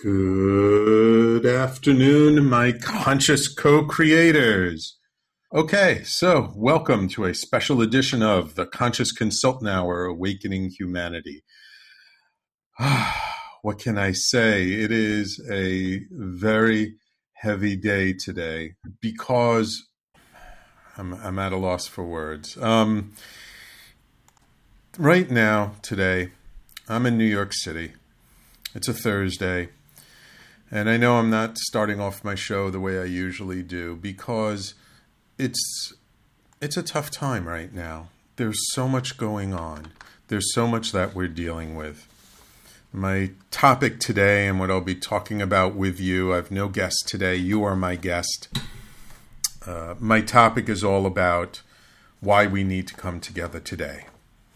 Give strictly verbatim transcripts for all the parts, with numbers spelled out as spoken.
Good afternoon, my conscious co-creators. Okay, so welcome to a special edition of the Conscious Consultant Hour, Awakening Humanity. What can I say? It is a very heavy day today because I'm, I'm at a loss for words. Um, right now, today, I'm in New York City. It's a Thursday. And I know I'm not starting off my show the way I usually do because it's it's a tough time right now. There's so much going on. There's so much that we're dealing with. My topic today and what I'll be talking about with you, I have no guest today. You are my guest. Uh, my topic is all about why we need to come together today.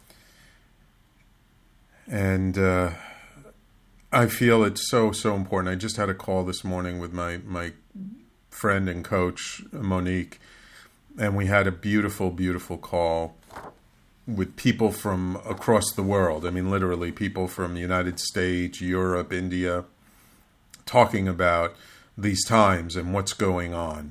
And uh I feel it's so, so important. I just had a call this morning with my, my friend and coach, Monique, and we had a beautiful, beautiful call with people from across the world. I mean, literally people from the United States, Europe, India, talking about these times and what's going on.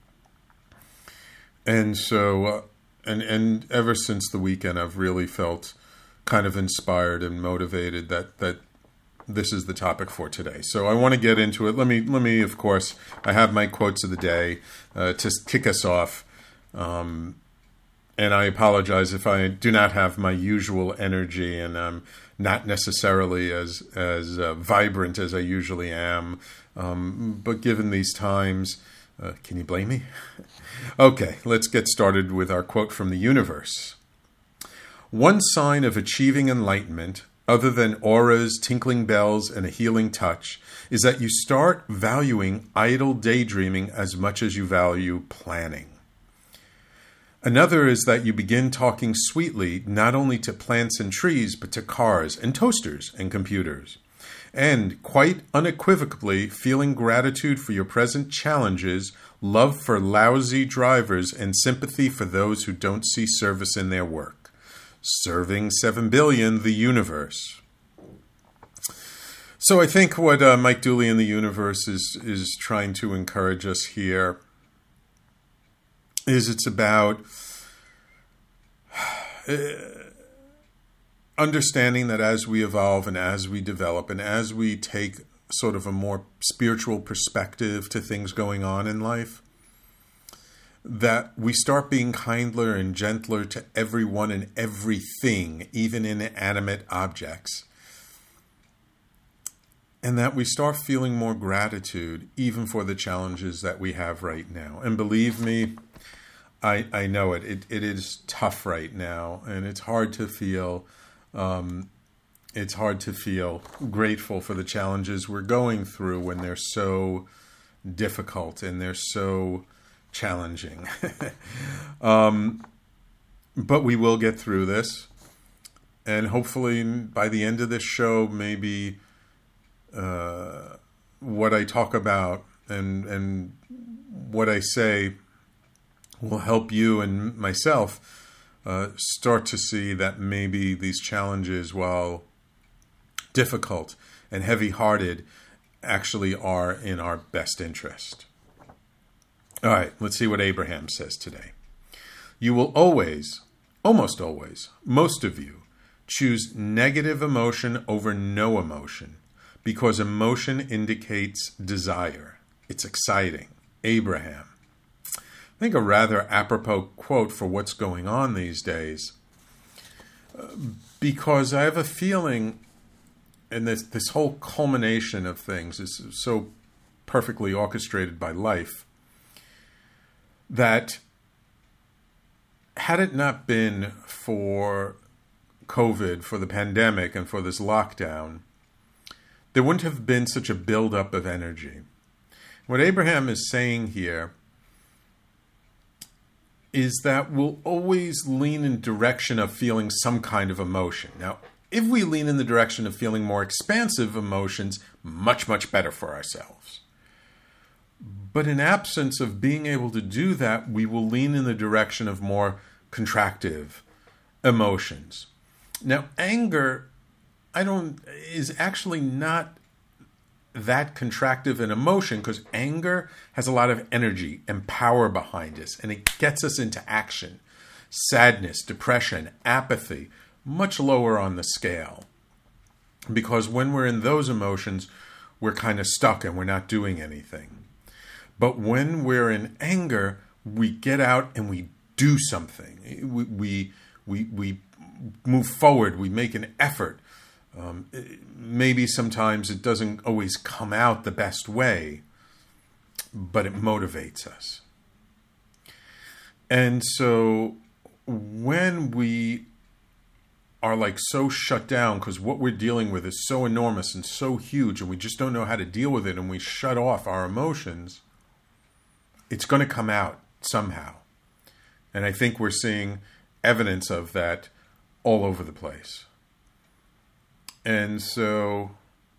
And so, uh, and, and ever since the weekend, I've really felt kind of inspired and motivated that, that, this is the topic for today. So I want to get into it. Let me, let me, of course, I have my quotes of the day uh, to kick us off. Um, and I apologize if I do not have my usual energy and I'm not necessarily as, as uh, vibrant as I usually am. Um, but given these times, uh, can you blame me? Okay, let's get started with our quote from the universe. One sign of achieving enlightenment, other than auras, tinkling bells, and a healing touch, is that you start valuing idle daydreaming as much as you value planning. Another is that you begin talking sweetly not only to plants and trees, but to cars and toasters and computers. And quite unequivocally feeling gratitude for your present challenges, love for lousy drivers, and sympathy for those who don't see service in their work. Serving seven billion, the universe. So I think what uh, Mike Dooley in the universe is, is trying to encourage us here is it's about uh, understanding that as we evolve and as we develop and as we take sort of a more spiritual perspective to things going on in life, that we start being kinder and gentler to everyone and everything, even inanimate objects. And that we start feeling more gratitude, even for the challenges that we have right now. And believe me, I, I know it. it. It is tough right now, and it's hard to feel, um, it's hard to feel grateful for the challenges we're going through when they're so difficult and they're so challenging. um, but we will get through this. And hopefully by the end of this show, maybe uh, what I talk about and, and what I say will help you and myself uh, start to see that maybe these challenges, while difficult and heavy-hearted, actually are in our best interest. All right, let's see what Abraham says today. You will always, almost always, most of you, choose negative emotion over no emotion because emotion indicates desire. It's exciting. Abraham. I think a rather apropos quote for what's going on these days, uh, because I have a feeling, and this, this whole culmination of things is so perfectly orchestrated by life, that had it not been for COVID, for the pandemic, and for this lockdown, there wouldn't have been such a buildup of energy. What Abraham is saying here is that we'll always lean in direction of feeling some kind of emotion. Now, if we lean in the direction of feeling more expansive emotions, much, much better for ourselves. But in absence of being able to do that, we will lean in the direction of more contractive emotions. Now, anger, I don't, is actually not that contractive an emotion, because anger has a lot of energy and power behind us, and it gets us into action. Sadness, depression, apathy, much lower on the scale. Because when we're in those emotions, we're kind of stuck and we're not doing anything. But when we're in anger, we get out and we do something. We we we, we move forward. We make an effort. Um, maybe sometimes it doesn't always come out the best way, but it motivates us. And so when we are like so shut down because what we're dealing with is so enormous and so huge and we just don't know how to deal with it and we shut off our emotions, it's going to come out somehow. And I think we're seeing evidence of that all over the place. And so,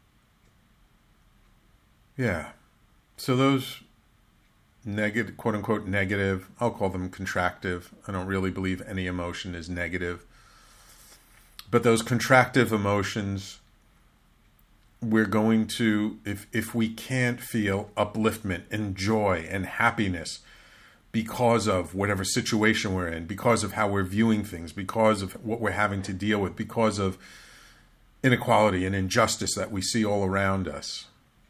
yeah. So those negative, quote unquote, negative, I'll call them contractive. I don't really believe any emotion is negative. But those contractive emotions, we're going to, if if we can't feel upliftment and joy and happiness because of whatever situation we're in, because of how we're viewing things, because of what we're having to deal with, because of inequality and injustice that we see all around us.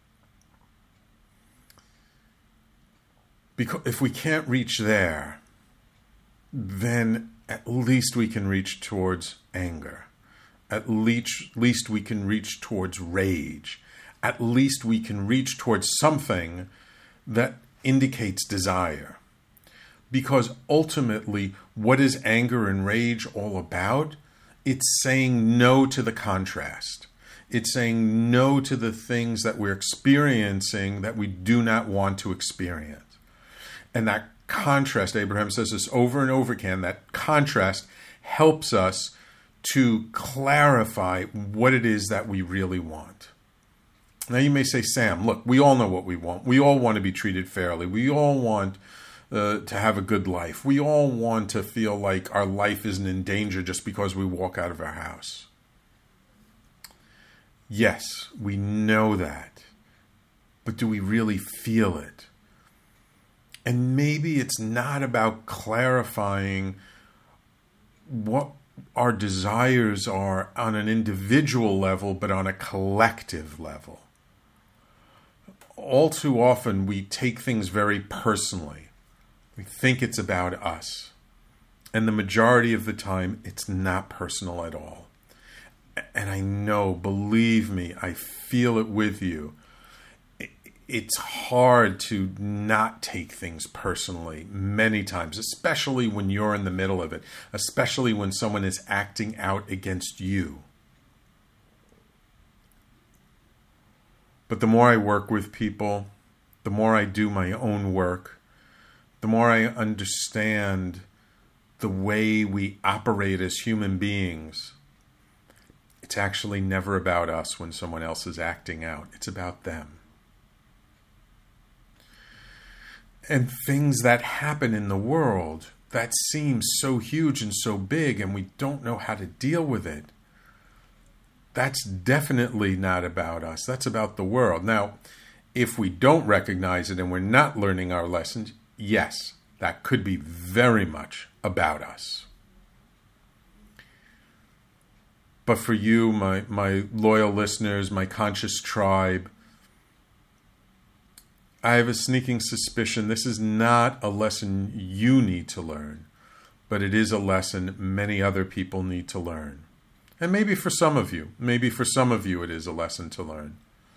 Because if we can't reach there, then at least we can reach towards anger. At least, least we can reach towards rage. At least we can reach towards something that indicates desire. Because ultimately, what is anger and rage all about? It's saying no to the contrast. It's saying no to the things that we're experiencing that we do not want to experience. And that contrast, Abraham says this over and over again, that contrast helps us to clarify what it is that we really want. Now you may say, Sam, look, we all know what we want. We all want to be treated fairly. We all want uh, to have a good life. We all want to feel like our life isn't in danger just because we walk out of our house. Yes, we know that. But do we really feel it? And maybe it's not about clarifying what our desires are on an individual level, but on a collective level. All too often, we take things very personally. We think it's about us. And the majority of the time, it's not personal at all. And I know, believe me, I feel it with you. It's hard to not take things personally many times, especially when you're in the middle of it, especially when someone is acting out against you. But the more I work with people, the more I do my own work, the more I understand the way we operate as human beings. It's actually never about us when someone else is acting out. It's about them. And things that happen in the world that seem so huge and so big and we don't know how to deal with it, that's definitely not about us. That's about the world. Now, if we don't recognize it and we're not learning our lessons, yes, that could be very much about us. But for you, my, my loyal listeners, my conscious tribe, I have a sneaking suspicion this is not a lesson you need to learn, but it is a lesson many other people need to learn. And maybe for some of you, maybe for some of you it is a lesson to learn.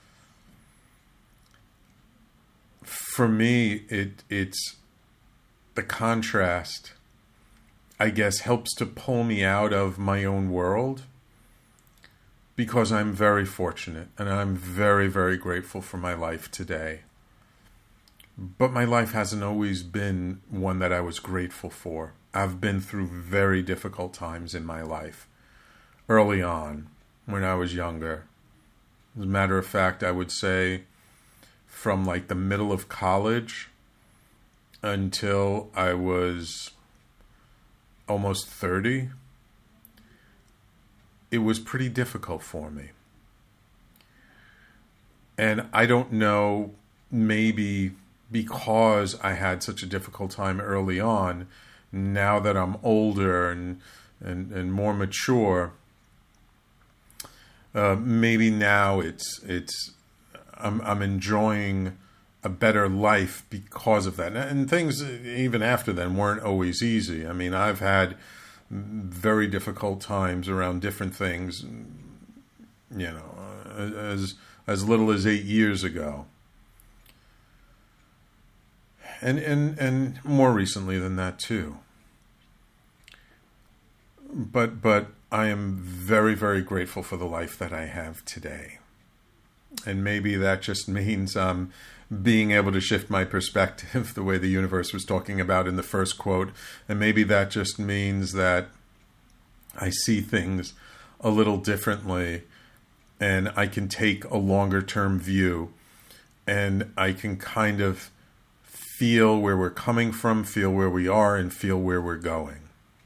For me, it it's the contrast, I guess, helps to pull me out of my own world because I'm very fortunate and I'm very, very grateful for my life today. But my life hasn't always been one that I was grateful for. I've been through very difficult times in my life. Early on, when I was younger. As a matter of fact, I would say from like the middle of college until I was almost thirty, it was pretty difficult for me. And I don't know, maybe because I had such a difficult time early on, now that I'm older and and, and more mature, uh, maybe now it's it's I'm I'm enjoying a better life because of that. And things even after then weren't always easy. I mean, I've had very difficult times around different things, you know, as as little as eight years ago. And and and more recently than that too. But but I am very, very grateful for the life that I have today. And maybe that just means um, being able to shift my perspective the way the universe was talking about in the first quote. And maybe that just means that I see things a little differently and I can take a longer term view and I can kind of feel where we're coming from, feel where we are, and feel where we're going.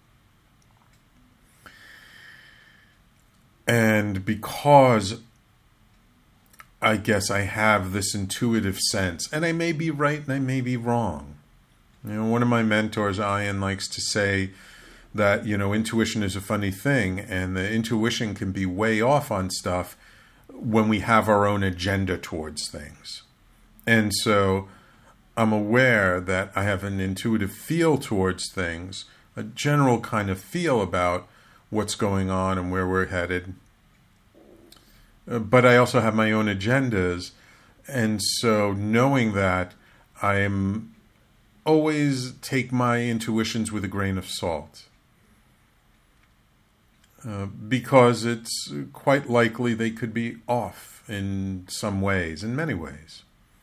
And because I guess I have this intuitive sense, and I may be right and I may be wrong. You know, one of my mentors, Ian, likes to say that, you know, intuition is a funny thing, and the intuition can be way off on stuff when we have our own agenda towards things. And so I'm aware that I have an intuitive feel towards things, a general kind of feel about what's going on and where we're headed. Uh, but I also have my own agendas. And so knowing that, I am always take my intuitions with a grain of salt. Uh, because it's quite likely they could be off in some ways, in many ways.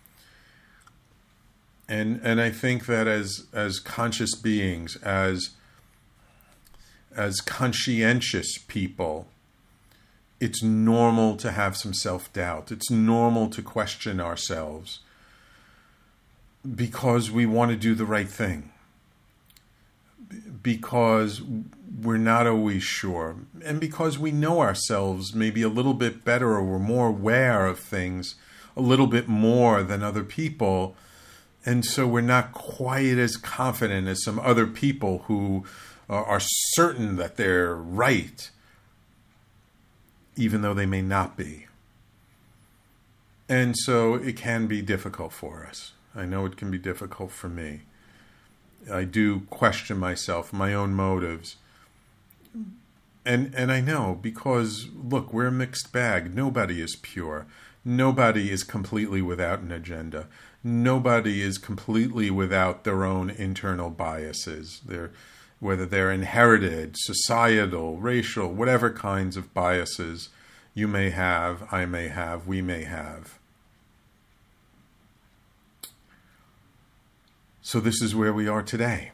And and I think that as as conscious beings, as as conscientious people, it's normal to have some self-doubt. It's normal to question ourselves because we want to do the right thing. Because we're not always sure. And because we know ourselves maybe a little bit better, or we're more aware of things a little bit more than other people. And so we're not quite as confident as some other people who are certain that they're right, even though they may not be. And so it can be difficult for us. I know it can be difficult for me. I do question myself, my own motives. And and I know because, look, we're a mixed bag. Nobody is pure. Nobody is completely without an agenda. Nobody is completely without their own internal biases. They're, whether they're inherited, societal, racial, whatever kinds of biases you may have, I may have, we may have. So this is where we are today.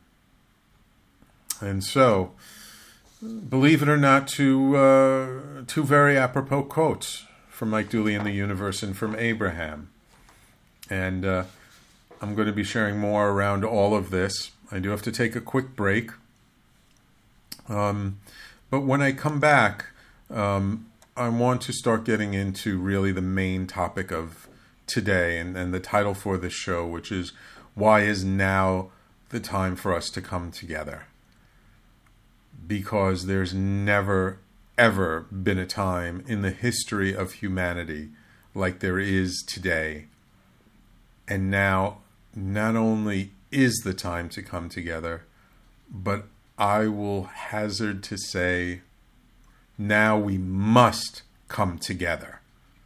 And so, believe it or not, two, uh, two very apropos quotes from Mike Dooley in the Universe and from Abraham. And uh, I'm going to be sharing more around all of this. I do have to take a quick break. Um, but when I come back, um, I want to start getting into really the main topic of today and, and the title for this show, which is, why is now the time for us to come together? Because there's never, ever been a time in the history of humanity like there is today. And now, not only is the time to come together, but I will hazard to say, now we must come together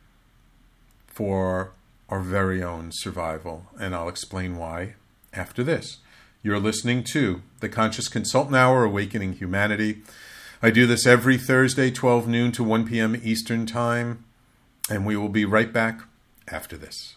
for our very own survival. And I'll explain why after this. You're listening to the Conscious Consultant Hour, Awakening Humanity. I do this every Thursday, twelve noon to one p.m. Eastern Time. And we will be right back after this.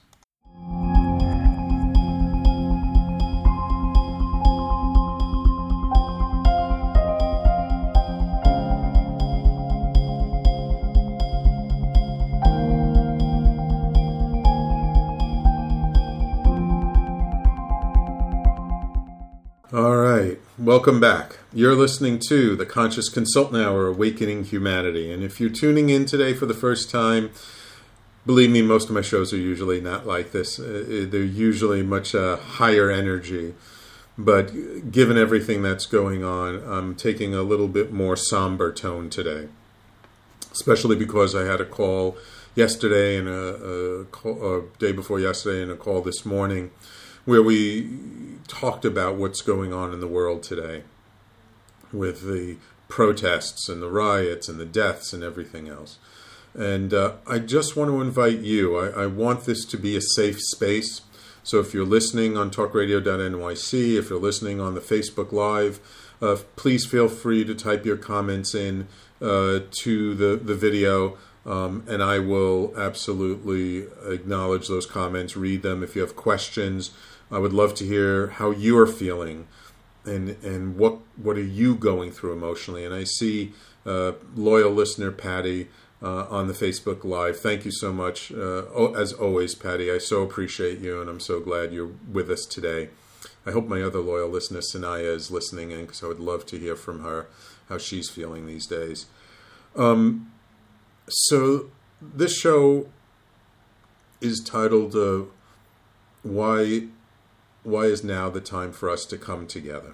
All right, welcome back. You're listening to the Conscious Consultant Hour, Awakening Humanity. And if you're tuning in today for the first time, believe me, most of my shows are usually not like this. Uh, they're usually much uh, higher energy. But given everything that's going on, I'm taking a little bit more somber tone today, especially because I had a call yesterday and a, a, call, a day before yesterday and a call this morning where we talked about what's going on in the world today with the protests and the riots and the deaths and everything else. And uh, I just want to invite you. I, I want this to be a safe space. So if you're listening on talk radio dot N Y C, if you're listening on the Facebook Live, uh, please feel free to type your comments in uh, to the, the video, um, and I will absolutely acknowledge those comments, read them. If you have questions, I would love to hear how you are feeling and and what what are you going through emotionally. And I see uh, loyal listener Patty Uh, on the Facebook Live. Thank you so much. Uh, oh, as always, Patty, I so appreciate you, and I'm so glad you're with us today. I hope my other loyal listener, Sanaya, is listening in, because I would love to hear from her how she's feeling these days. Um, so this show is titled uh, Why, Why is Now the Time for Us to Come Together?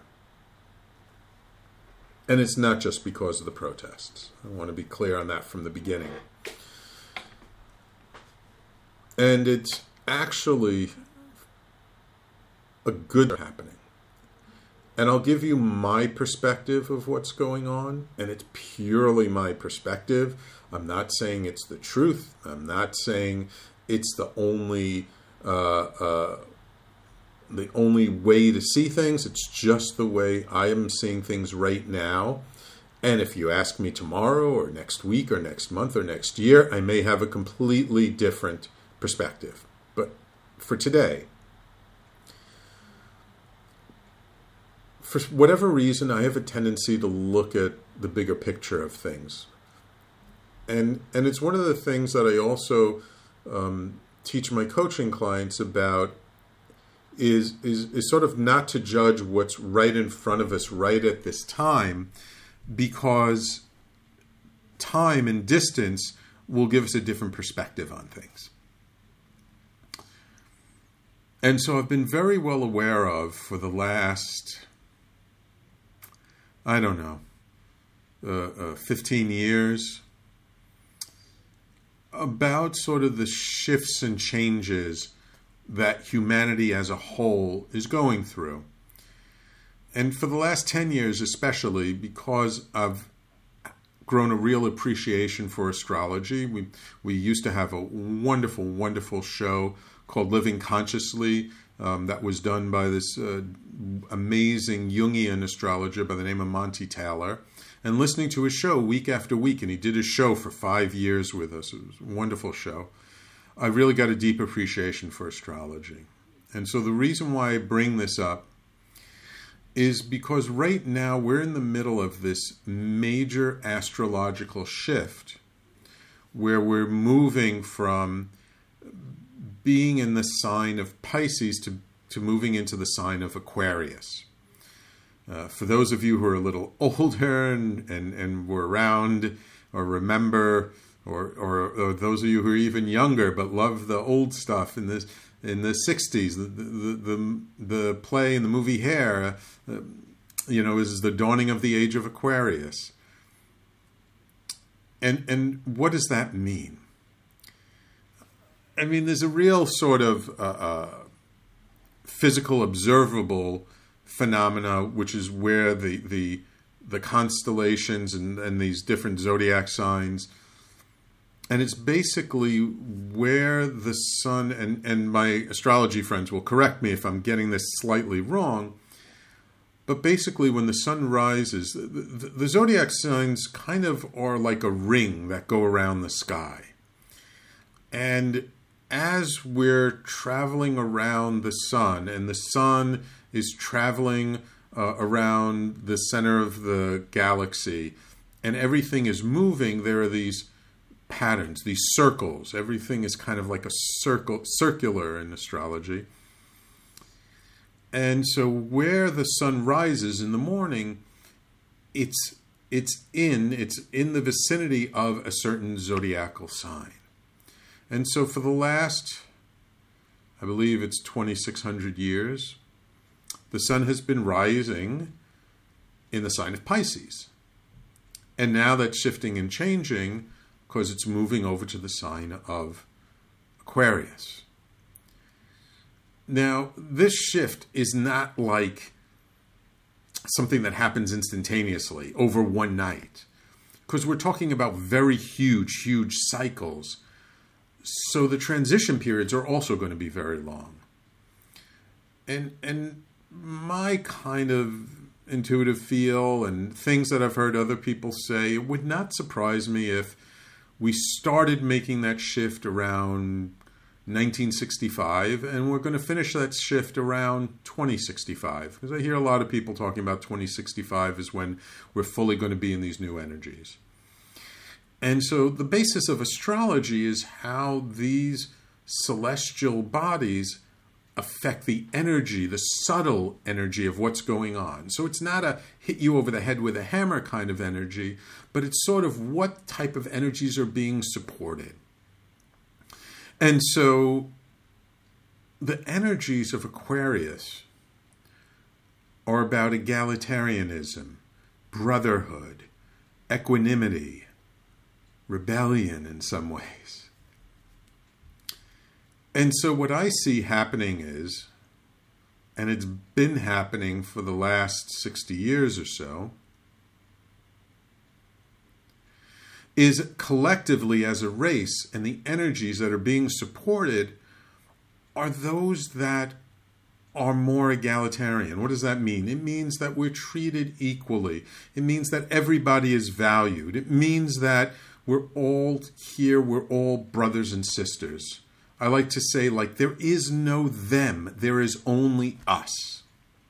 And it's not just because of the protests. I want to be clear on that from the beginning. And it's actually a good thing happening. And I'll give you my perspective of what's going on, and it's purely my perspective. I'm not saying it's the truth. I'm not saying it's the only uh, uh, the only way to see things. It's just the way I am seeing things right now. And if you ask me tomorrow or next week or next month or next year, I may have a completely different perspective. But for today, for whatever reason, I have a tendency to look at the bigger picture of things. And and it's one of the things that I also um, teach my coaching clients about is, is is sort of not to judge what's right in front of us right at this time, because time and distance will give us a different perspective on things. And so I've been very well aware of for the last, I don't know, uh, uh, fifteen years, about sort of the shifts and changes that humanity as a whole is going through. And for the last ten years especially, because I've grown a real appreciation for astrology. We we used to have a wonderful, wonderful show called Living Consciously um, that was done by this uh, amazing Jungian astrologer by the name of Monty Taylor. And listening to his show week after week, and he did his show for five years with us. It was a wonderful show. I really got a deep appreciation for astrology. And so the reason why I bring this up is because right now we're in the middle of this major astrological shift where we're moving from being in the sign of Pisces to, to moving into the sign of Aquarius. Uh, for those of you who are a little older and, and, and were around or remember, or, or, or those of you who are even younger but love the old stuff in this in the sixties, the the the, the play and the movie Hair, uh, you know, is the dawning of the age of Aquarius. And and what does that mean? I mean, there's a real sort of uh, uh, physical, observable phenomena, which is where the the the constellations and, and these different zodiac signs, and it's basically where the sun, and, and my astrology friends will correct me if I'm getting this slightly wrong, but basically when the sun rises, the, the, the zodiac signs kind of are like a ring that go around the sky. And as we're traveling around the sun, and the sun is traveling uh, around the center of the galaxy, and everything is moving, there are these patterns, these circles. Everything is kind of like a circle, circular in astrology. And so where the sun rises in the morning, it's it's in it's in the vicinity of a certain zodiacal sign. And so for the last, I believe it's twenty-six hundred years, the sun has been rising in the sign of Pisces. And now that's shifting and changing because it's moving over to the sign of Aquarius. Now, this shift is not like something that happens instantaneously over one night, because we're talking about very huge, huge cycles. So the transition periods are also going to be very long. And and my kind of intuitive feel and things that I've heard other people say, it would not surprise me if we started making that shift around nineteen sixty-five, and we're going to finish that shift around twenty sixty-five. Because I hear a lot of people talking about twenty sixty-five is when we're fully going to be in these new energies. And so the basis of astrology is how these celestial bodies affect the energy, the subtle energy of what's going on. So it's not a hit you over the head with a hammer kind of energy, but it's sort of what type of energies are being supported. And so the energies of Aquarius are about egalitarianism, brotherhood, equanimity, rebellion in some ways. And so what I see happening is, and it's been happening for the last sixty years or so, is collectively as a race, and the energies that are being supported are those that are more egalitarian. What does that mean? It means that we're treated equally. It means that everybody is valued. It means that we're all here, we're all brothers and sisters. I like to say, like, there is no them, there is only us.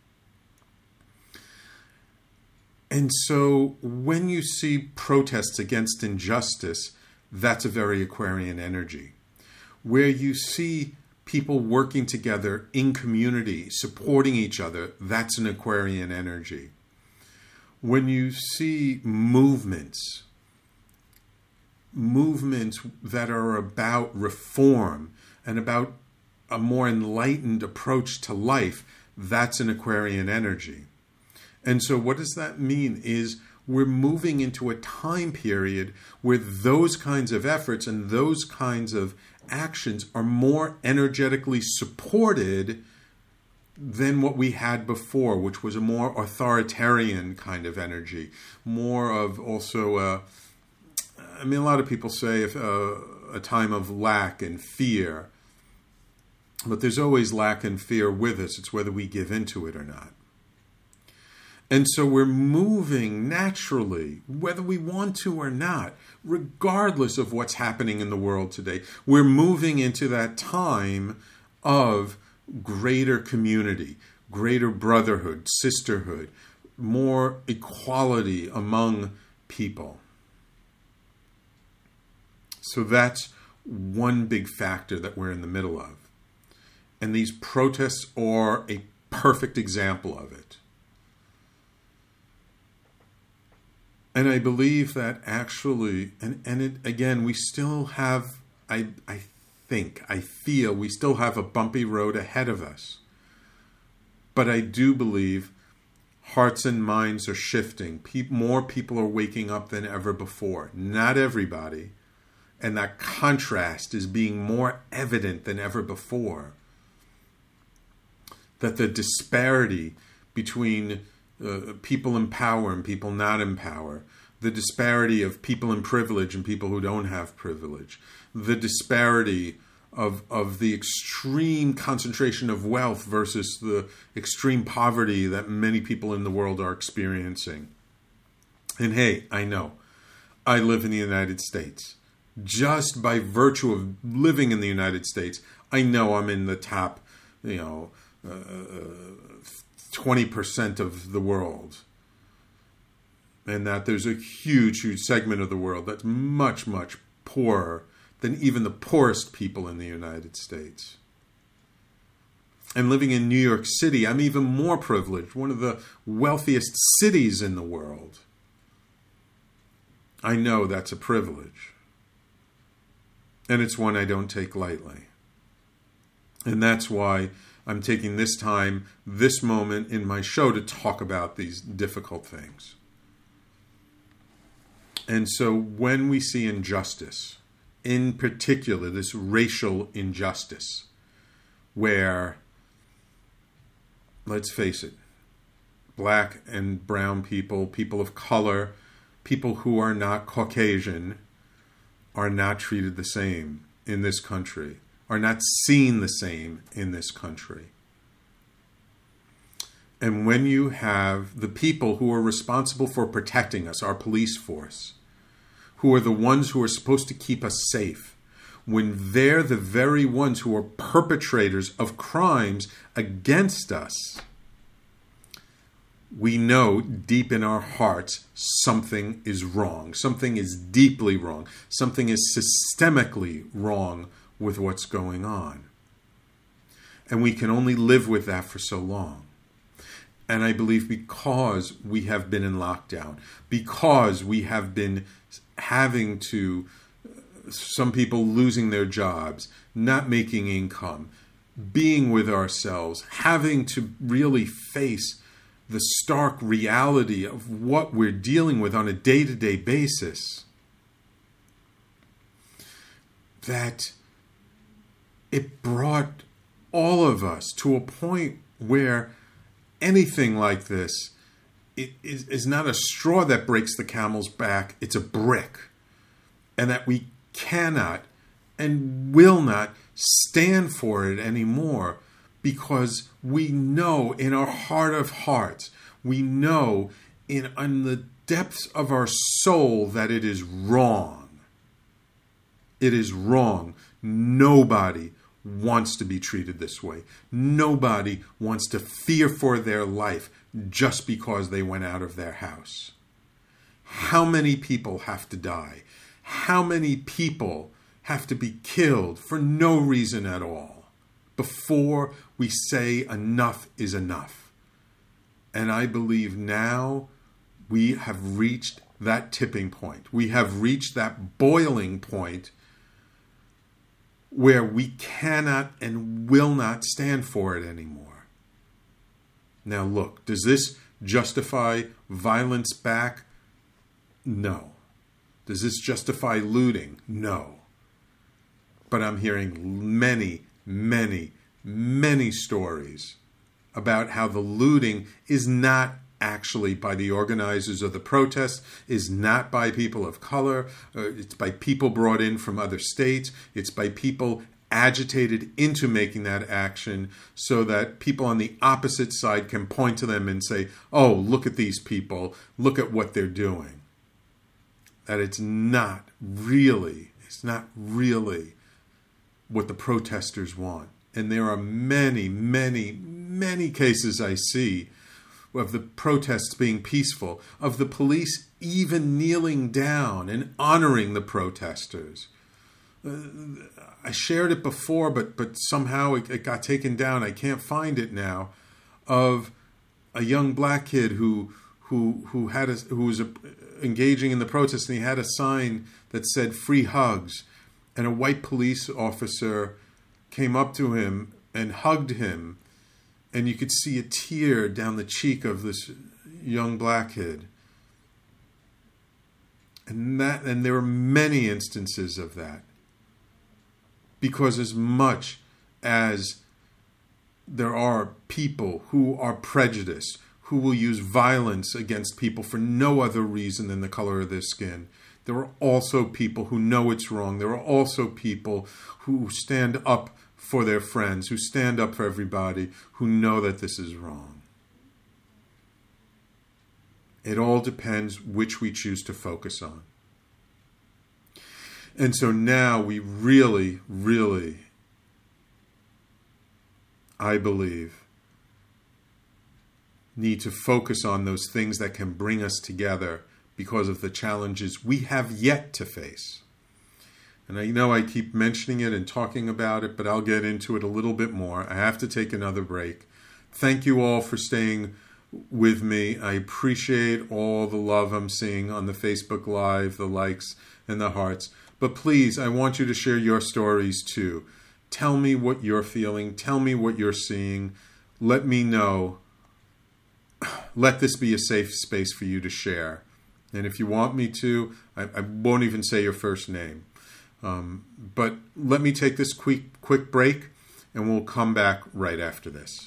And so when you see protests against injustice, that's a very Aquarian energy. Where you see people working together in community, supporting each other, that's an Aquarian energy. When you see movements, movements that are about reform and about a more enlightened approach to life, that's an Aquarian energy. And so what does that mean is we're moving into a time period where those kinds of efforts and those kinds of actions are more energetically supported than what we had before, which was a more authoritarian kind of energy, more of also a, I mean, a lot of people say if, uh, a time of lack and fear, but there's always lack and fear with us. It's whether we give into it or not. And so we're moving naturally, whether we want to or not, regardless of what's happening in the world today. We're moving into that time of greater community, greater brotherhood, sisterhood, more equality among people. So that's one big factor that we're in the middle of. And these protests are a perfect example of it. And I believe that actually, and, and it, again, we still have, I, I think, I feel we still have a bumpy road ahead of us. But I do believe hearts and minds are shifting. Pe- more people are waking up than ever before. Not everybody. And that contrast is being more evident than ever before. That the disparity between uh, people in power and people not in power, the disparity of people in privilege and people who don't have privilege, the disparity of of the extreme concentration of wealth versus the extreme poverty that many people in the world are experiencing. And hey, I know, I live in the United States. Just by virtue of living in the United States, I know I'm in the top, you know, uh, twenty percent of the world. And that there's a huge, huge segment of the world that's much, much poorer than even the poorest people in the United States. And living in New York City, I'm even more privileged, one of the wealthiest cities in the world. I know that's a privilege. And it's one I don't take lightly. And that's why I'm taking this time, this moment in my show to talk about these difficult things. And so when we see injustice, in particular this racial injustice, where, let's face it, black and brown people, people of color, people who are not Caucasian, are not treated the same in this country, are not seen the same in this country. And when you have the people who are responsible for protecting us, our police force, who are the ones who are supposed to keep us safe, when they're the very ones who are perpetrators of crimes against us, we know deep in our hearts something is wrong. Something is deeply wrong. Something is systemically wrong with what's going on. And we can only live with that for so long. And I believe because we have been in lockdown, because we have been having to, some people losing their jobs, not making income, being with ourselves, having to really face the stark reality of what we're dealing with on a day-to-day basis, that it brought all of us to a point where anything like this it is, is not a straw that breaks the camel's back, it's a brick. And that we cannot and will not stand for it anymore, because we know in our heart of hearts, we know in, in the depths of our soul that it is wrong. It is wrong. Nobody wants to be treated this way. Nobody wants to fear for their life just because they went out of their house. How many people have to die? How many people have to be killed for no reason at all before we say enough is enough? And I believe now we have reached that tipping point. We have reached that boiling point where we cannot and will not stand for it anymore. Now look, does this justify violence back? No. Does this justify looting? No. But I'm hearing many, many, many stories about how the looting is not actually by the organizers of the protests, is not by people of color. Uh, it's by people brought in from other states. It's by people agitated into making that action so that people on the opposite side can point to them and say, oh, look at these people. Look at what they're doing. That it's not really, it's not really what the protesters want. And there are many, many, many cases I see of the protests being peaceful, of the police even kneeling down and honoring the protesters. Uh, I shared it before, but but somehow it, it got taken down. I can't find it now. Of a young black kid who who who had a, who was a, engaging in the protest, and he had a sign that said "Free Hugs," and a white police officer came up to him and hugged him. And you could see a tear down the cheek of this young black kid. And that, and there are many instances of that. Because as much as there are people who are prejudiced, who will use violence against people for no other reason than the color of their skin, there are also people who know it's wrong. There are also people who stand up for their friends, who stand up for everybody, who know that this is wrong. It all depends which we choose to focus on. And so now we really, really, I believe, need to focus on those things that can bring us together because of the challenges we have yet to face. And I know I keep mentioning it and talking about it, but I'll get into it a little bit more. I have to take another break. Thank you all for staying with me. I appreciate all the love I'm seeing on the Facebook Live, the likes and the hearts. But please, I want you to share your stories too. Tell me what you're feeling. Tell me what you're seeing. Let me know. Let this be a safe space for you to share. And if you want me to, I, I won't even say your first name. Um, but let me take this quick, quick break, and we'll come back right after this.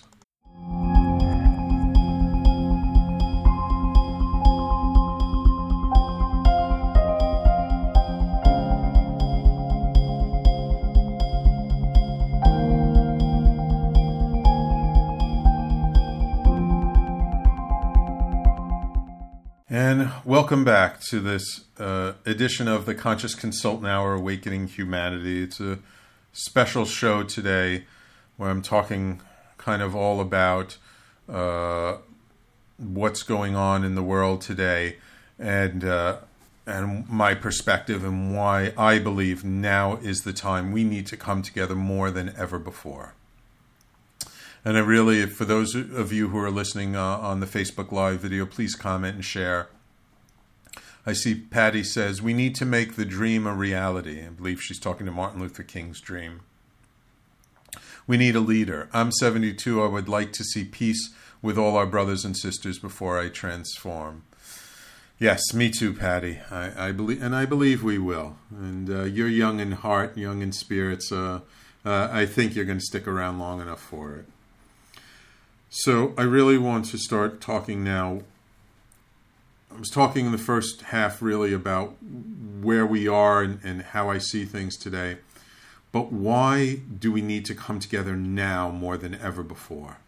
And welcome back to this uh, edition of the Conscious Consultant Hour, Awakening Humanity. It's a special show today where I'm talking kind of all about uh, what's going on in the world today and uh, and my perspective and why I believe now is the time we need to come together more than ever before. And I really, for those of you who are listening uh, on the Facebook Live video, please comment and share. I see Patty says, we need to make the dream a reality. I believe she's talking to Martin Luther King's dream. We need a leader. I'm seventy-two. I would like to see peace with all our brothers and sisters before I transform. Yes, me too, Patty. I, I believe, and I believe we will. And uh, you're young in heart, young in spirits. Uh, uh, I think you're going to stick around long enough for it. So I really want to start talking now. I was talking in the first half really about where we are and, and how I see things today. But why do we need to come together now more than ever before?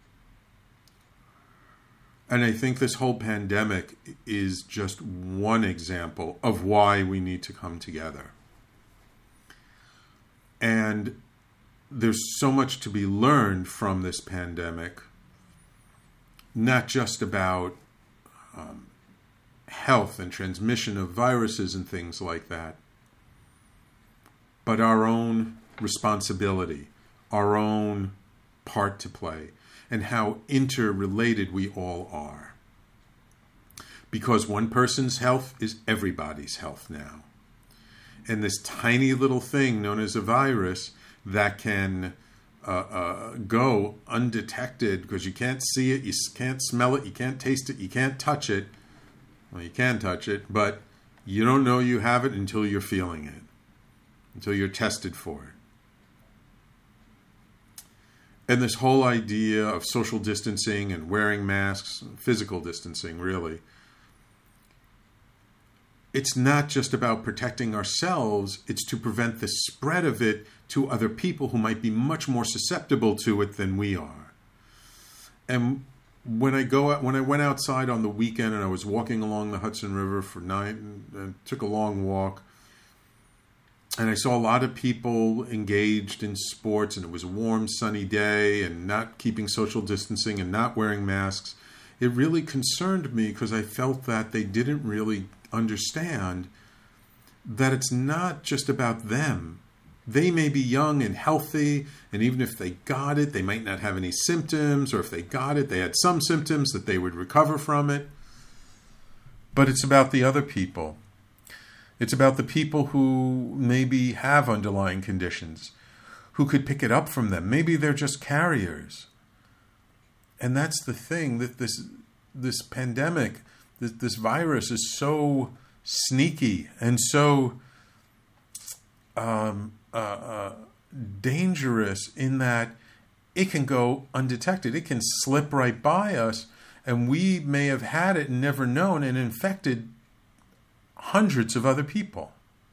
And I think this whole pandemic is just one example of why we need to come together. And there's so much to be learned from this pandemic. Not just about um, health and transmission of viruses and things like that, but our own responsibility, our own part to play, and how interrelated we all are. Because one person's health is everybody's health now. And this tiny little thing known as a virus that can Uh, uh, go undetected because you can't see it, you can't smell it, you can't taste it, you can't touch it. Well, you can touch it, but you don't know you have it until you're feeling it, until you're tested for it. And this whole idea of social distancing and wearing masks, physical distancing really, it's not just about protecting ourselves, it's to prevent the spread of it to other people who might be much more susceptible to it than we are. And when I go out, when I went outside on the weekend and I was walking along the Hudson River for nine, and took a long walk, and I saw a lot of people engaged in sports, and it was a warm, sunny day, and not keeping social distancing and not wearing masks, it really concerned me because I felt that they didn't really understand that it's not just about them. They may be young and healthy, and even if they got it, they might not have any symptoms, or if they got it, they had some symptoms that they would recover from it. But it's about the other people. It's about the people who maybe have underlying conditions, who could pick it up from them. Maybe they're just carriers. And that's the thing, that this this pandemic, this, this virus is so sneaky and so um, uh, uh, dangerous in that it can go undetected. It can slip right by us, and we may have had it and never known and infected hundreds of other people.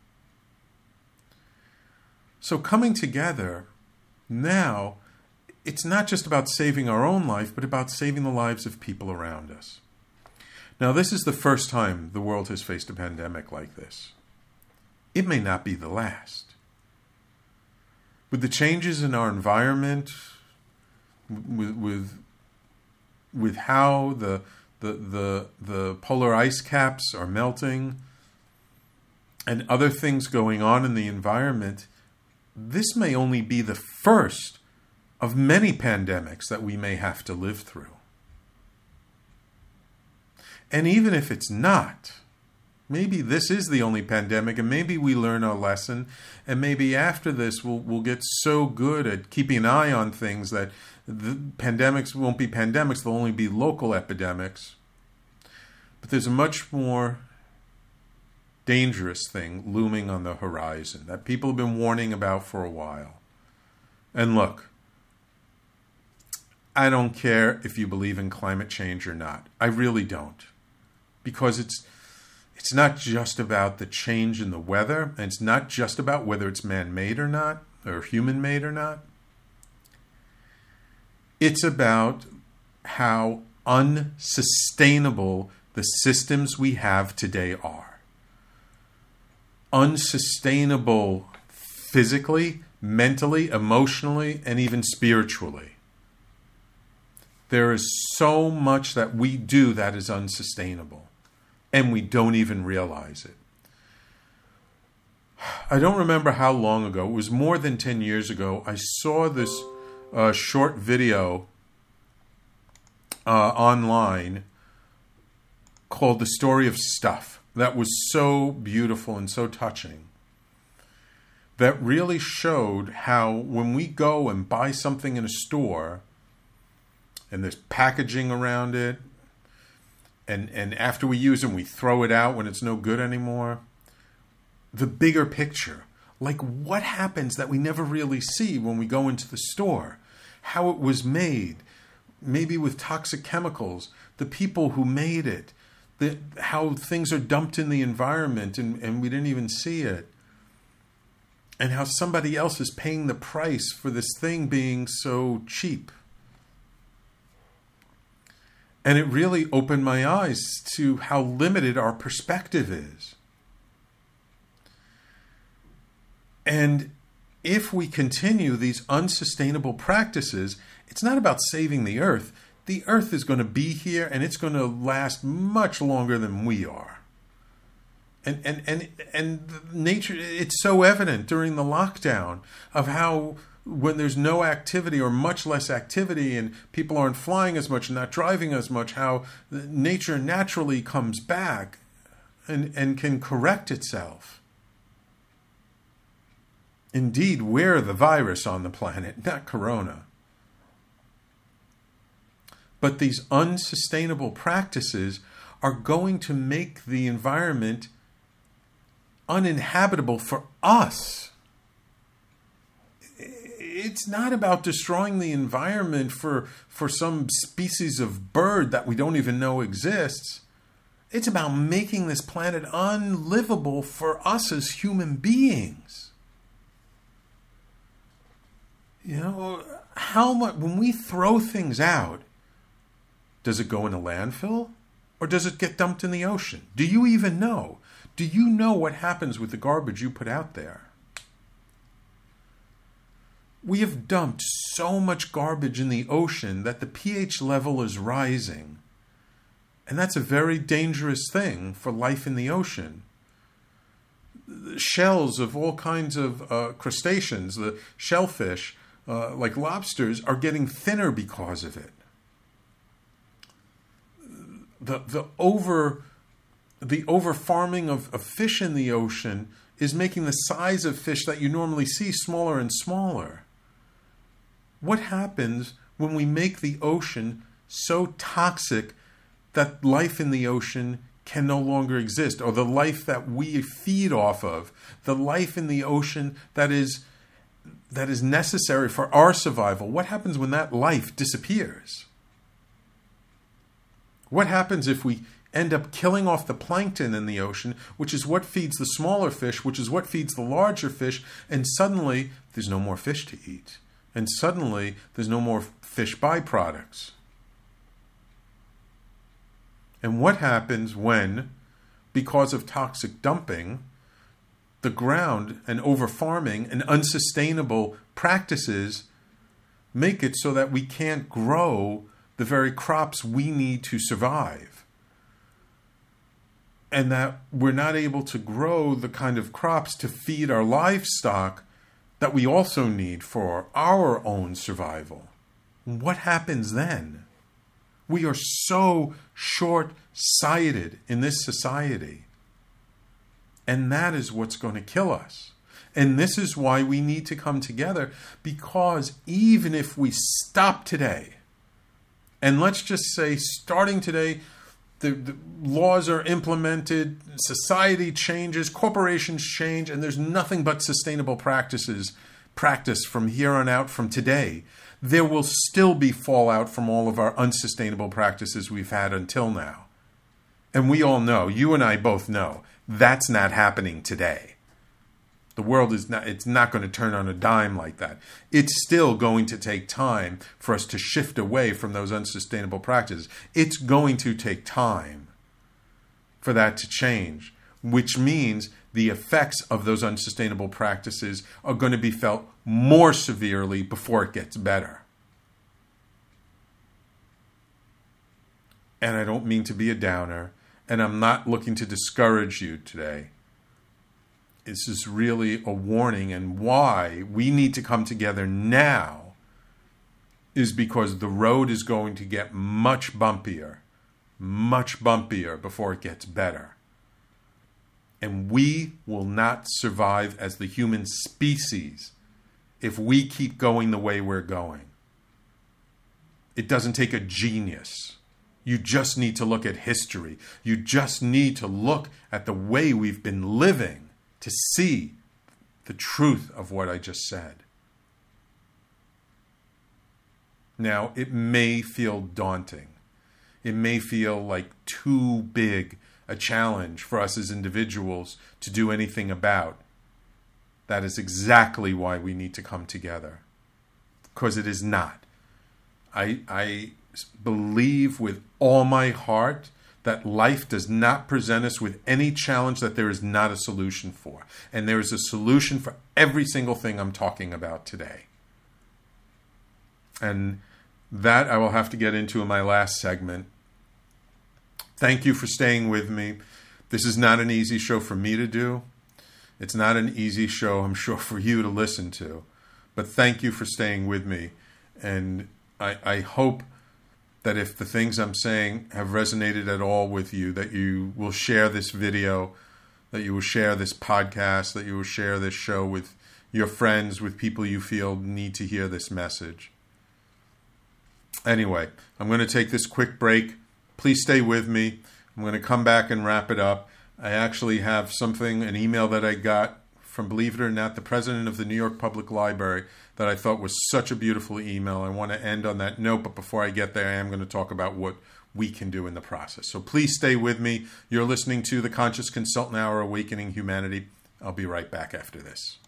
So coming together now, it's not just about saving our own life, but about saving the lives of people around us. Now, this is the first time the world has faced a pandemic like this. It may not be the last. With the changes in our environment, with with, with how the, the the the polar ice caps are melting, and other things going on in the environment, this may only be the first of many pandemics that we may have to live through. And even if it's not, Maybe this is the only pandemic, and maybe we learn our lesson, and maybe after this we'll we'll get so good at keeping an eye on things that the pandemics won't be pandemics, they'll only be local epidemics. But there's a much more dangerous thing looming on the horizon that people have been warning about for a while. And look, I don't care if you believe in climate change or not. I really don't. Because it's it's not just about the change in the weather, and it's not just about whether it's man-made or not, or human-made or not. It's about how unsustainable the systems we have today are. Unsustainable physically, mentally, emotionally, and even spiritually. There is so much that we do that is unsustainable, and we don't even realize it. I don't remember how long ago, it was more than ten years ago, I saw this uh, short video uh, online called The Story of Stuff that was so beautiful and so touching, that really showed how when we go and buy something in a store and there's packaging around it, and, and after we use it, we throw it out when it's no good anymore, the bigger picture, like what happens that we never really see when we go into the store, how it was made, maybe with toxic chemicals, the people who made it, the, how things are dumped in the environment and, and we didn't even see it. And how somebody else is paying the price for this thing being so cheap. And it really opened my eyes to how limited our perspective is. And if we continue these unsustainable practices, it's not about saving the earth. The earth is going to be here and it's going to last much longer than we are. And and and and nature, it's so evident during the lockdown of how when there's no activity or much less activity and people aren't flying as much and not driving as much, how nature naturally comes back and, and can correct itself. Indeed, we're the virus on the planet, not corona. But these unsustainable practices are going to make the environment uninhabitable for us. It's not about destroying the environment for, for some species of bird that we don't even know exists. It's about making this planet unlivable for us as human beings. You know, how much, when we throw things out, does it go in a landfill or does it get dumped in the ocean? Do you even know? Do you know what happens with the garbage you put out there? We have dumped so much garbage in the ocean that the pH level is rising. And that's a very dangerous thing for life in the ocean. The shells of all kinds of uh, crustaceans, the shellfish, uh, like lobsters, are getting thinner because of it. The, the over... The over-farming of, of fish in the ocean is making the size of fish that you normally see smaller and smaller. What happens when we make the ocean so toxic that life in the ocean can no longer exist, or the life that we feed off of, the life in the ocean that is, that is necessary for our survival? What happens when that life disappears? What happens if we end up killing off the plankton in the ocean, which is what feeds the smaller fish, which is what feeds the larger fish, and suddenly there's no more fish to eat. And suddenly there's no more fish byproducts. And what happens when, because of toxic dumping, the ground and over-farming and unsustainable practices make it so that we can't grow the very crops we need to survive? And that we're not able to grow the kind of crops to feed our livestock that we also need for our own survival. What happens then? We are so short-sighted in this society. And that is what's going to kill us. And this is why we need to come together, because even if we stop today, and let's just say starting today, the, the laws are implemented, society changes, corporations change, and there's nothing but sustainable practices practice from here on out from today, there will still be fallout from all of our unsustainable practices we've had until now. And we all know, you and I both know, that's not happening today. The world is not, it's not going to turn on a dime like that. It's still going to take time for us to shift away from those unsustainable practices. It's going to take time for that to change, which means the effects of those unsustainable practices are going to be felt more severely before it gets better. And I don't mean to be a downer, and I'm not looking to discourage you today. This is really a warning, and why we need to come together now is because the road is going to get much bumpier, much bumpier before it gets better. And we will not survive as the human species if we keep going the way we're going. It doesn't take a genius. You just need to look at history. You just need to look at the way we've been living to see the truth of what I just said. Now, it may feel daunting. It may feel like too big a challenge for us as individuals to do anything about. That is exactly why we need to come together. Because it is not. I, I believe with all my heart that life does not present us with any challenge that there is not a solution for. And there is a solution for every single thing I'm talking about today. And that I will have to get into in my last segment. Thank you for staying with me. This is not an easy show for me to do. It's not an easy show, I'm sure, for you to listen to. But thank you for staying with me. And I, I hope that if the things I'm saying have resonated at all with you, that you will share this video, that you will share this podcast, that you will share this show with your friends, with people you feel need to hear this message. Anyway, I'm going to take this quick break. Please stay with me. I'm going to come back and wrap it up. I actually have something, an email that I got from, believe it or not, the president of the New York Public Library that I thought was such a beautiful email. I want to end on that note, but before I get there, I am going to talk about what we can do in the process. So please stay with me. You're listening to the Conscious Consultant Hour, Awakening Humanity. I'll be right back after this.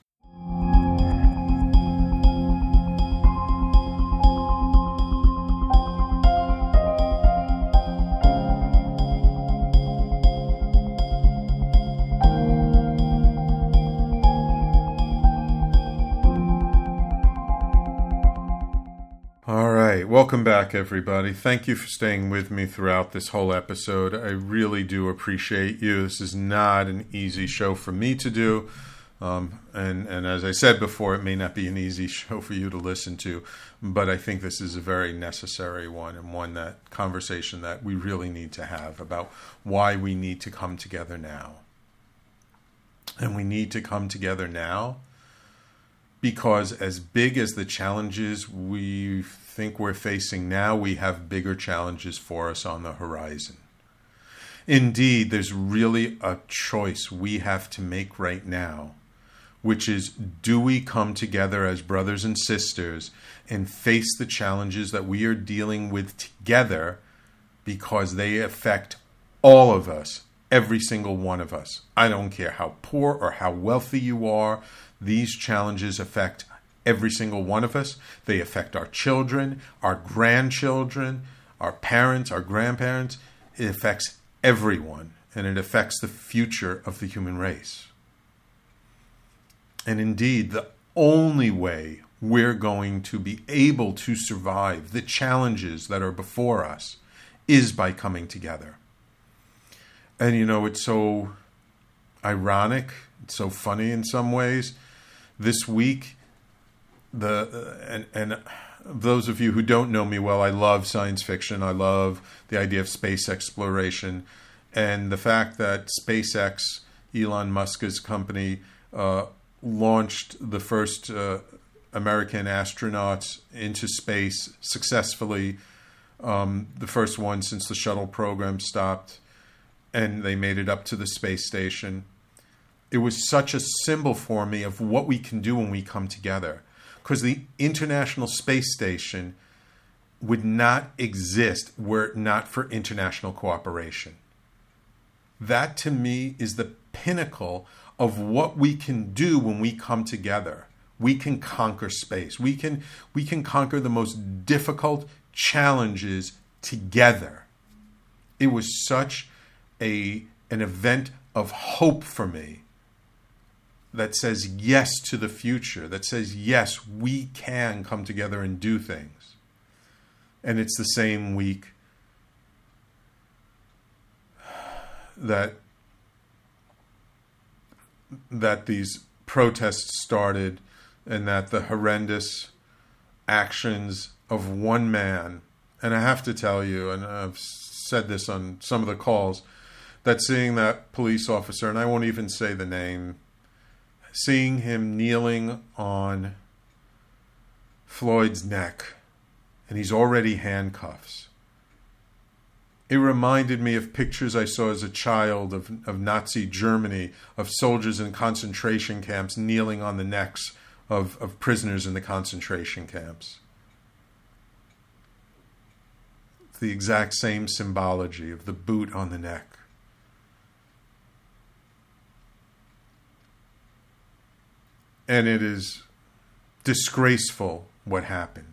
Welcome back, everybody. Thank you for staying with me throughout this whole episode. I really do appreciate you. This is not an easy show for me to do. Um, and, and as I said before, it may not be an easy show for you to listen to, but I think this is a very necessary one, and one that conversation that we really need to have about why we need to come together now. And we need to come together now because as big as the challenges we think we're facing now, we have bigger challenges for us on the horizon. Indeed, there's really a choice we have to make right now, which is, do we come together as brothers and sisters and face the challenges that we are dealing with together, because they affect all of us, every single one of us. I don't care how poor or how wealthy you are, these challenges affect every single one of us. They affect our children, our grandchildren, our parents, our grandparents. It affects everyone, and it affects the future of the human race. And indeed, the only way we're going to be able to survive the challenges that are before us is by coming together. And you know, it's so ironic, it's so funny in some ways. This week, the and and those of you who don't know me well, I love science fiction. I love the idea of space exploration, and the fact that SpaceX Elon Musk's company, uh, launched the first uh, American astronauts into space successfully, um, the first one since the shuttle program stopped, and they made it up to the space station. It was such a symbol for me of what we can do when we come together, because the International Space Station would not exist were it not for international cooperation. That, to me, is the pinnacle of what we can do when we come together. We can conquer space. We can, we can conquer the most difficult challenges together. It was such a, an event of hope for me that says yes to the future, that says, yes, we can come together and do things. And it's the same week that that these protests started, and that the horrendous actions of one man, and I have to tell you, and I've said this on some of the calls, that seeing that police officer, and I won't even say the name, seeing him kneeling on Floyd's neck, and he's already handcuffs. It reminded me of pictures I saw as a child of, of Nazi Germany, of soldiers in concentration camps kneeling on the necks of, of prisoners in the concentration camps. It's the exact same symbology of the boot on the neck. And it is disgraceful what happened.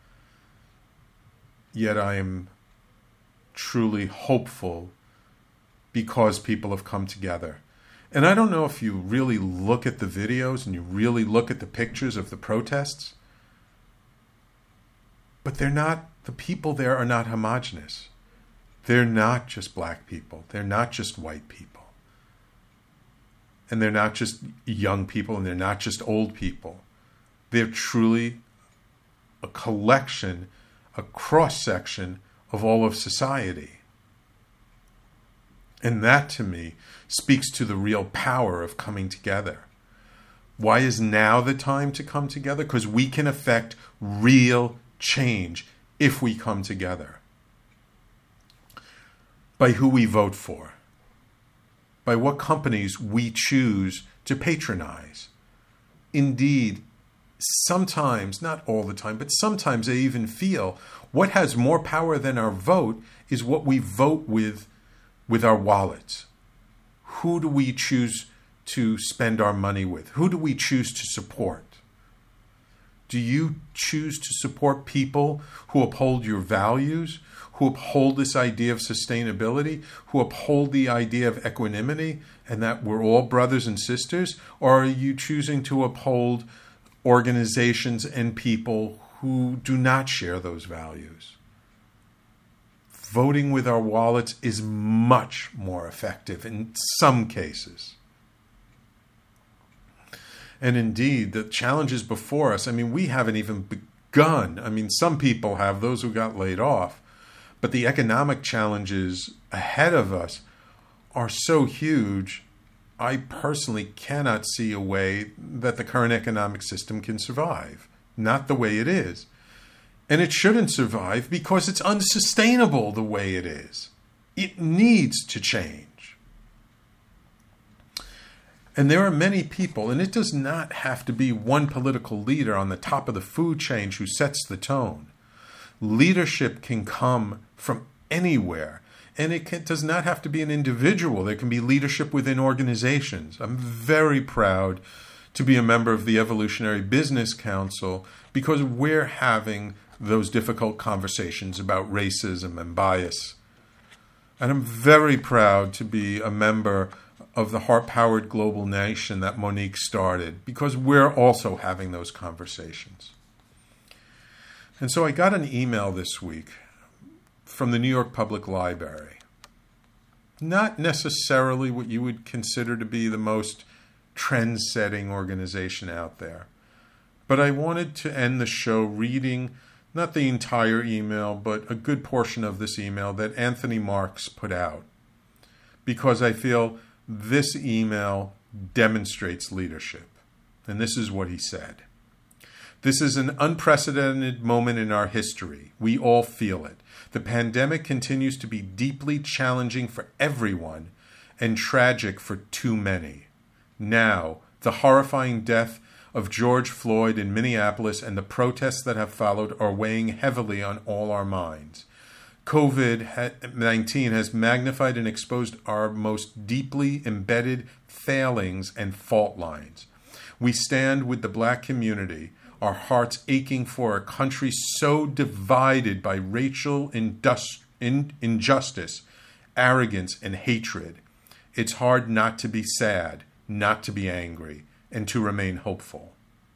Yet I am truly hopeful because people have come together. And I don't know if you really look at the videos and you really look at the pictures of the protests, but they're not, the people there are not homogenous. They're not just black people. They're not just white people. And they're not just young people, and they're not just old people. They're truly a collection, a cross-section of all of society. And that, to me, speaks to the real power of coming together. Why is now the time to come together? Because we can affect real change if we come together. By who we vote for. By what companies we choose to patronize. Indeed, sometimes, not all the time, but sometimes I even feel what has more power than our vote is what we vote with with our wallets. Who do we choose to spend our money with? Who do we choose to support? Do you choose to support people who uphold your values, who uphold this idea of sustainability, who uphold the idea of equanimity and that we're all brothers and sisters? Or are you choosing to uphold organizations and people who do not share those values? Voting with our wallets is much more effective in some cases. And indeed, the challenges before us, I mean, we haven't even begun. I mean, some people have, those who got laid off. But the economic challenges ahead of us are so huge, I personally cannot see a way that the current economic system can survive. Not the way it is. And it shouldn't survive because it's unsustainable the way it is. It needs to change. And there are many people, and it does not have to be one political leader on the top of the food chain who sets the tone. Leadership can come from anywhere, and it can, does not have to be an individual. There can be leadership within organizations. I'm very proud to be a member of the Evolutionary Business Council because we're having those difficult conversations about racism and bias. And I'm very proud to be a member of the Heart-Powered Global Nation that Monique started because we're also having those conversations. And so I got an email this week from the New York Public Library. Not necessarily what you would consider to be the most trend-setting organization out there. But I wanted to end the show reading not the entire email, but a good portion of this email that Anthony Marks put out. Because I feel this email demonstrates leadership. And this is what he said. This is an unprecedented moment in our history. We all feel it. The pandemic continues to be deeply challenging for everyone and tragic for too many. Now, the horrifying death of George Floyd in Minneapolis and the protests that have followed are weighing heavily on all our minds. COVID nineteen has magnified and exposed our most deeply embedded failings and fault lines. We stand with the Black community, our hearts aching for a country so divided by racial indus- in- injustice, arrogance, and hatred. It's hard not to be sad, not to be angry, and to remain hopeful.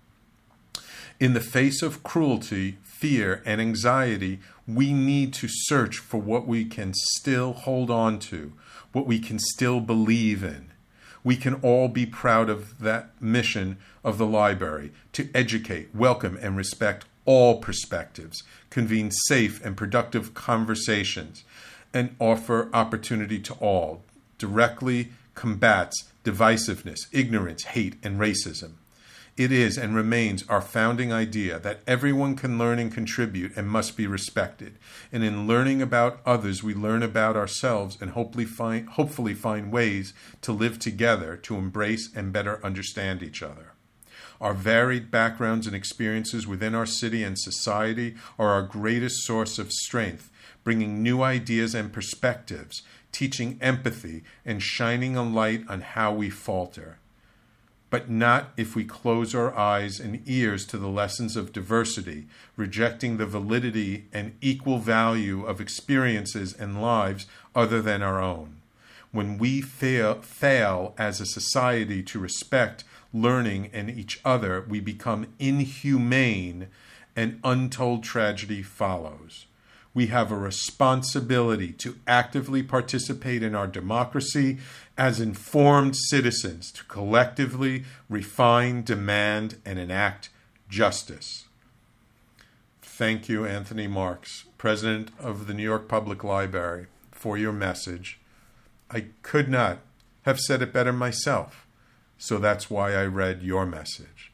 In the face of cruelty, fear, and anxiety, we need to search for what we can still hold on to, what we can still believe in. We can all be proud of that mission of the library, to educate, welcome, and respect all perspectives, convene safe and productive conversations, and offer opportunity to all, directly combats divisiveness, ignorance, hate, and racism. It is and remains our founding idea that everyone can learn and contribute and must be respected. And in learning about others, we learn about ourselves and hopefully find, hopefully find ways to live together, to embrace and better understand each other. Our varied backgrounds and experiences within our city and society are our greatest source of strength, bringing new ideas and perspectives, teaching empathy, and shining a light on how we falter. But not if we close our eyes and ears to the lessons of diversity, rejecting the validity and equal value of experiences and lives other than our own. When we fail, fail as a society to respect learning and each other, we become inhumane and untold tragedy follows. We have a responsibility to actively participate in our democracy as informed citizens to collectively refine, demand, and enact justice. Thank you, Anthony Marks, President of the New York Public Library, for your message. I could not have said it better myself, so that's why I read your message.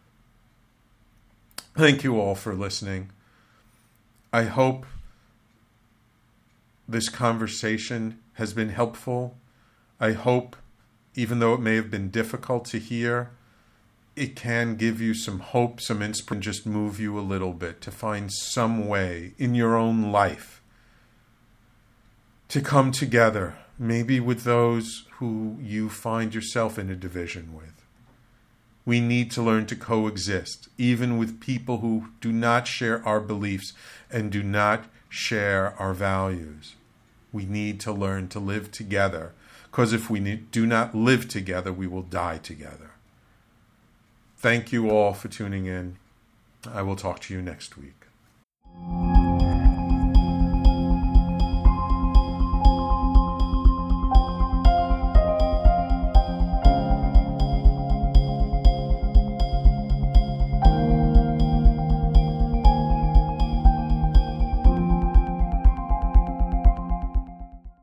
Thank you all for listening. I hope this conversation has been helpful. I hope, even though it may have been difficult to hear, it can give you some hope, some inspiration, just move you a little bit to find some way in your own life to come together, maybe with those who you find yourself in a division with. We need to learn to coexist, even with people who do not share our beliefs and do not share our values. We need to learn to live together, because if we do not live together, we will die together. Thank you all for tuning in. I will talk to you next week.